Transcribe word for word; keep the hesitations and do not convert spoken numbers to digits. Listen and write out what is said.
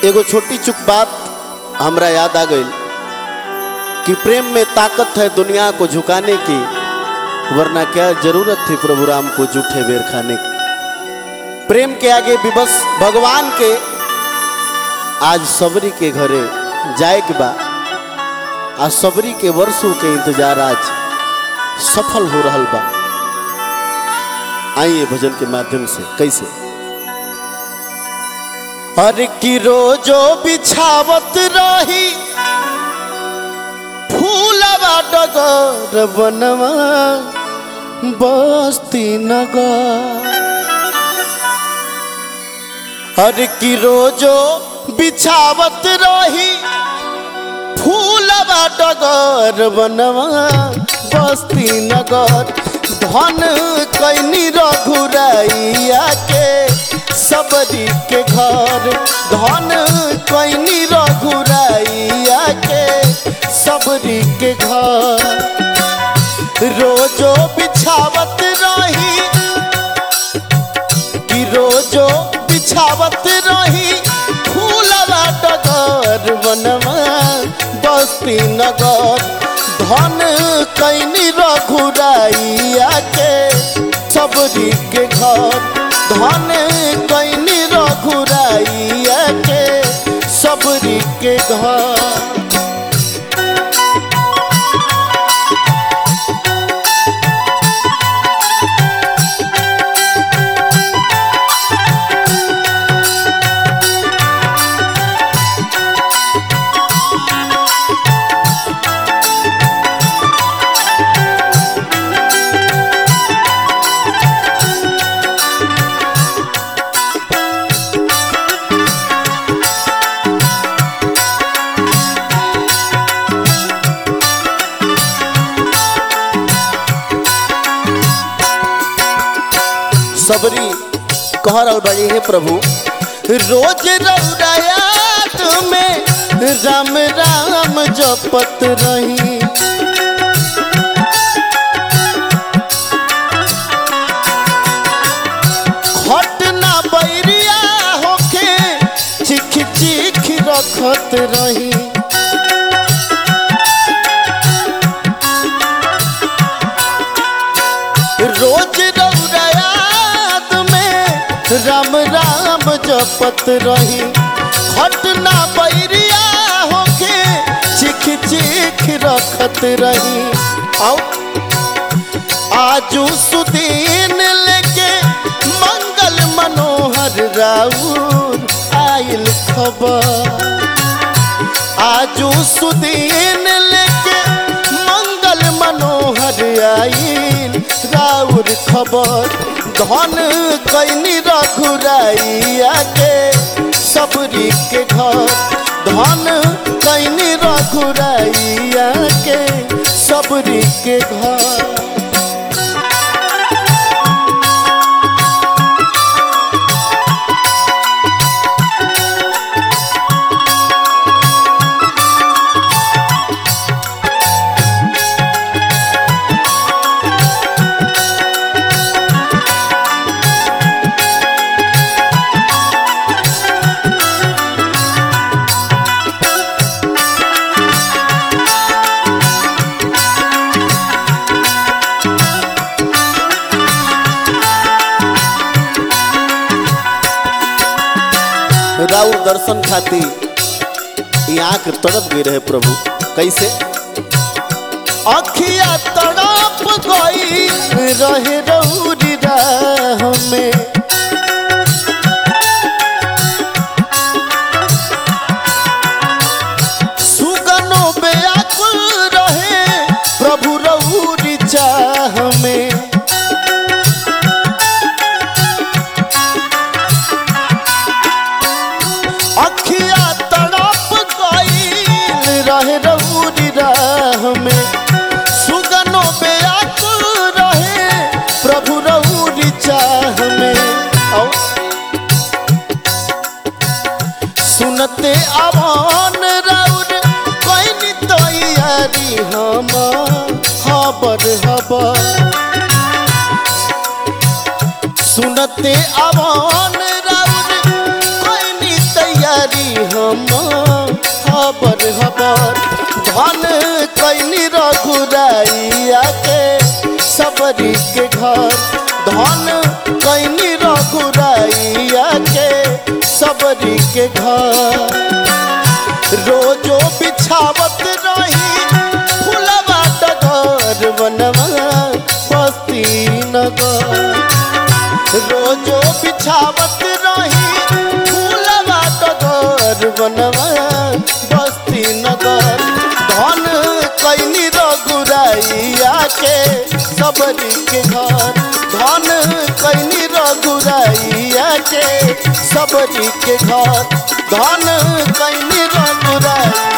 एगो छोटी चुक बात हमरा याद आ गई कि प्रेम में ताकत है दुनिया को झुकाने की, वरना क्या जरूरत थी प्रभु राम को जूठे बेर खाने की। प्रेम के आगे विवश भगवान के आज सबरी के घरे जाए के बा। आज सबरी के वर्षों के इंतजार आज सफल हो रहा बा। आइए भजन के माध्यम से कैसे हर की रोजो बिछावत रही फूलवा डगर बनवा बस्ती नगर। हर की रोजो बिछावत रही फूलवा डगर बनवा बस्ती नगर। धन कैनी रघुराइया के सबरी के घर, धन कैनी रघुराइया के सबरी के घर। रोजो बिछावत रही कि रोजो बिछावत रही फूलवा डगर बनवा बस्ती नगर। धन कैनी रघुराइया के सबरी के घर, धन कैनी रघुराइया के सबरी के घर। सबरी कह रहा बड़ी है प्रभु रोज रौरायात में राम राम जपत रही। खट ना बैरिया होके चिख चिख रखत रही। रोज राम राम जपत रही। खट ना बैरिया होके चिख चिख रखत रही। आओ आजू सुदीन लेके मंगल मनोहर राउर आइल खबर। आजू सुदीन लेके मंगल मनोहर आइल राउर खबर। धन कैनी रघुराइया के सबरी के घर, धन कैनी रघुराइया के सबरी के घर। राउर दर्शन खाती आँख तड़प गई रहे प्रभु। कैसे अखिया तड़प गई रहे रौरी राह में। सुगनो बेअकुल रहे प्रभु रौरी चाह में। में सुगनो बेअकुल रहे प्रभु रौरी चाह में। सुनते आवान राउर कैनी तैयारी हम खबर खबर। सुनते आवान राउर कैनी तैयारी हम रघुराइया के सबरी के घर धन कैनी रघुराइया के सबरी के घर रोजो बिछावत रही फुलवा डगर बनवा बस्ती नगर रोजो बिछावत रही फूलवा डगर बनवा बस्ती नगर धन कैनी रघुराइया के सबरी के घर धन कैनी रघुराइया के सबरी के घर धन कैनी रघुराइया